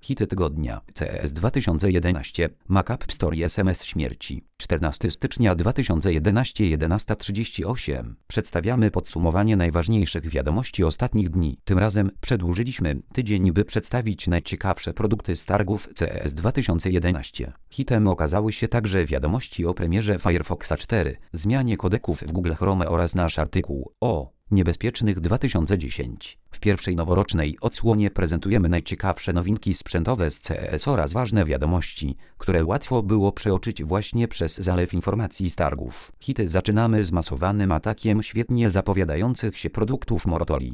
Hity tygodnia CES 2011 Mac App Store i SMS śmierci 14 stycznia 2011 11:38 Przedstawiamy podsumowanie najważniejszych wiadomości ostatnich dni. Tym razem przedłużyliśmy tydzień, by przedstawić najciekawsze produkty z targów CES 2011. Hitem okazały się także wiadomości o premierze Firefoxa 4, zmianie kodeków w Google Chrome oraz nasz artykuł o niebezpiecznych 2010. W pierwszej noworocznej odsłonie prezentujemy najciekawsze nowinki sprzętowe z CES oraz ważne wiadomości, które łatwo było przeoczyć właśnie przez zalew informacji z targów. Hity zaczynamy z masowanym atakiem świetnie zapowiadających się produktów Motorola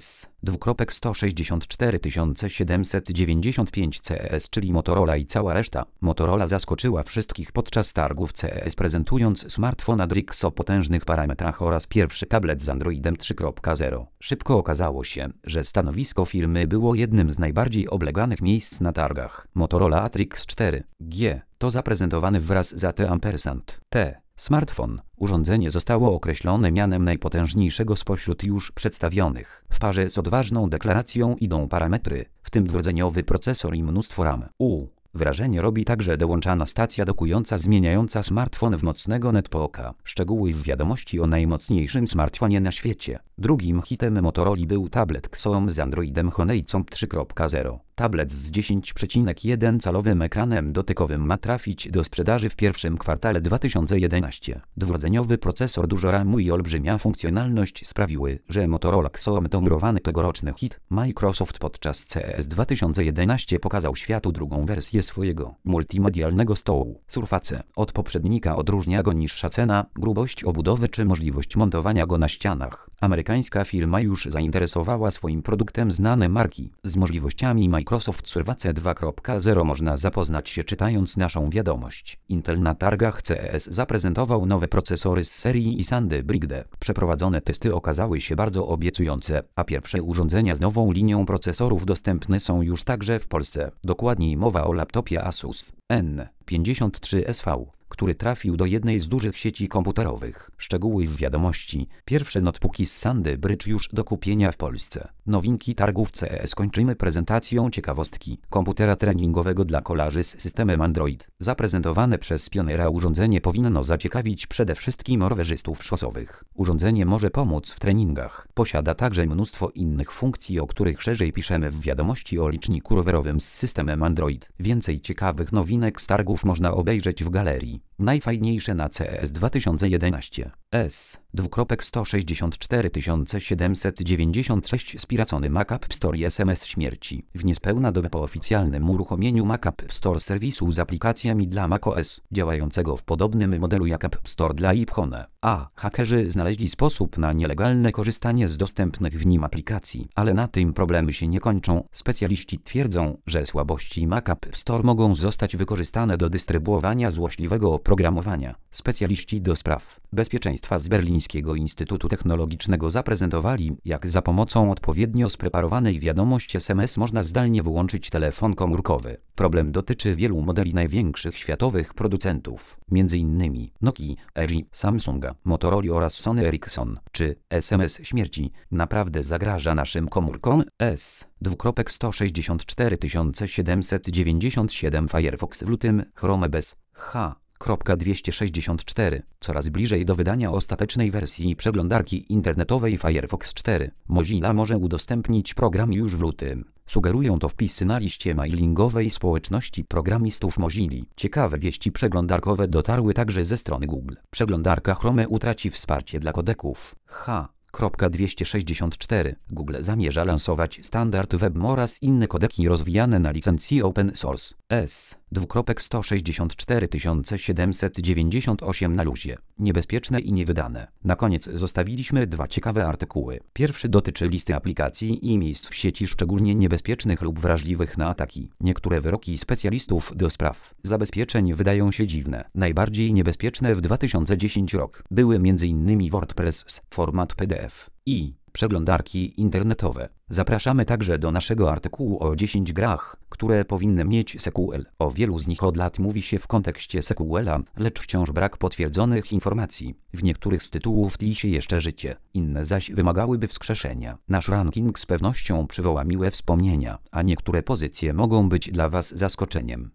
S2.14795 CES, czyli Motorola i cała reszta. Motorola zaskoczyła wszystkich podczas targów CES, prezentując smartfon Adrix o potężnych parametrach oraz pierwszy tablet z Androidem 3.0. Szybko okazało się, że stanowisko firmy było jednym z najbardziej obleganych miejsc na targach. Motorola Adrix 4G to zaprezentowany wraz z AT&T smartfon. Urządzenie zostało określone mianem najpotężniejszego spośród już przedstawionych. W parze z odważną deklaracją idą parametry, w tym dwurdzeniowy procesor i mnóstwo RAM. Wrażenie robi także dołączana stacja dokująca zmieniająca smartfon w mocnego netbooka. Szczegóły w wiadomości o najmocniejszym smartfonie na świecie. Drugim hitem Motorola był tablet Xiaomi z Androidem Honeycomb 3.0. Tablet z 10,1-calowym ekranem dotykowym ma trafić do sprzedaży w pierwszym kwartale 2011. Dwurdzeniowy procesor, dużo RAMu i olbrzymia funkcjonalność sprawiły, że Motorola Xiaomi to murowany tegoroczny hit. Microsoft podczas CES 2011 pokazał światu drugą wersję swojego multimedialnego stołu Surface. Od poprzednika odróżnia go niższa cena, grubość obudowy czy możliwość montowania go na ścianach. Amerykańska firma już zainteresowała swoim produktem znane marki. Z możliwościami Microsoft Surface 2.0 można zapoznać się czytając naszą wiadomość. Intel na targach CES zaprezentował nowe procesory z serii Sandy Brigde. Przeprowadzone testy okazały się bardzo obiecujące, a pierwsze urządzenia z nową linią procesorów dostępne są już także w Polsce. Dokładniej mowa o laptopie Asus N53SV, który trafił do jednej z dużych sieci komputerowych. Szczegóły w wiadomości. Pierwsze notebooki z Sandy Bridge już do kupienia w Polsce. Nowinki targów CES kończymy prezentacją ciekawostki komputera treningowego dla kolarzy z systemem Android. Zaprezentowane przez pionera urządzenie powinno zaciekawić przede wszystkim rowerzystów szosowych. Urządzenie może pomóc w treningach. Posiada także mnóstwo innych funkcji, o których szerzej piszemy w wiadomości o liczniku rowerowym z systemem Android. Więcej ciekawych nowinek z targów można obejrzeć w galerii. Najfajniejsze na CES 2011 S2.164 spiracony Mac App Store i SMS śmierci. W niespełna dobę po oficjalnym uruchomieniu Mac App Store serwisu z aplikacjami dla macOS, działającego w podobnym modelu jak App Store dla iPhone, hakerzy znaleźli sposób na nielegalne korzystanie z dostępnych w nim aplikacji. Ale na tym problemy się nie kończą. Specjaliści twierdzą, że słabości Mac App Store mogą zostać wykorzystane do dystrybuowania złośliwego oprogramowania. Specjaliści do spraw bezpieczeństwa z Berlińskiego Instytutu Technologicznego zaprezentowali, jak za pomocą odpowiednio spreparowanej wiadomości SMS można zdalnie wyłączyć telefon komórkowy. Problem dotyczy wielu modeli największych światowych producentów, m.in. Nokii, LG, Samsunga, Motorola oraz Sony Ericsson. Czy SMS śmierci naprawdę zagraża naszym komórkom? S2.164 Firefox w lutym, Chrome bez H.264. Coraz bliżej do wydania ostatecznej wersji przeglądarki internetowej Firefox 4. Mozilla może udostępnić program już w lutym. Sugerują to wpisy na liście mailingowej społeczności programistów Mozilli. Ciekawe wieści przeglądarkowe dotarły także ze strony Google. Przeglądarka Chrome utraci wsparcie dla kodeków H.264. Google zamierza lansować standard WebM oraz inne kodeki rozwijane na licencji open source. S2.164 na luzie. Niebezpieczne i niewydane. Na koniec zostawiliśmy dwa ciekawe artykuły. Pierwszy dotyczy listy aplikacji i miejsc w sieci szczególnie niebezpiecznych lub wrażliwych na ataki. Niektóre wyroki specjalistów do spraw zabezpieczeń wydają się dziwne. Najbardziej niebezpieczne w 2010 rok były m.in. WordPress, format PDF i przeglądarki internetowe. Zapraszamy także do naszego artykułu o 10 grach, które powinny mieć sequel. O wielu z nich od lat mówi się w kontekście sequela, lecz wciąż brak potwierdzonych informacji. W niektórych z tytułów tli się jeszcze życie, inne zaś wymagałyby wskrzeszenia. Nasz ranking z pewnością przywoła miłe wspomnienia, a niektóre pozycje mogą być dla Was zaskoczeniem.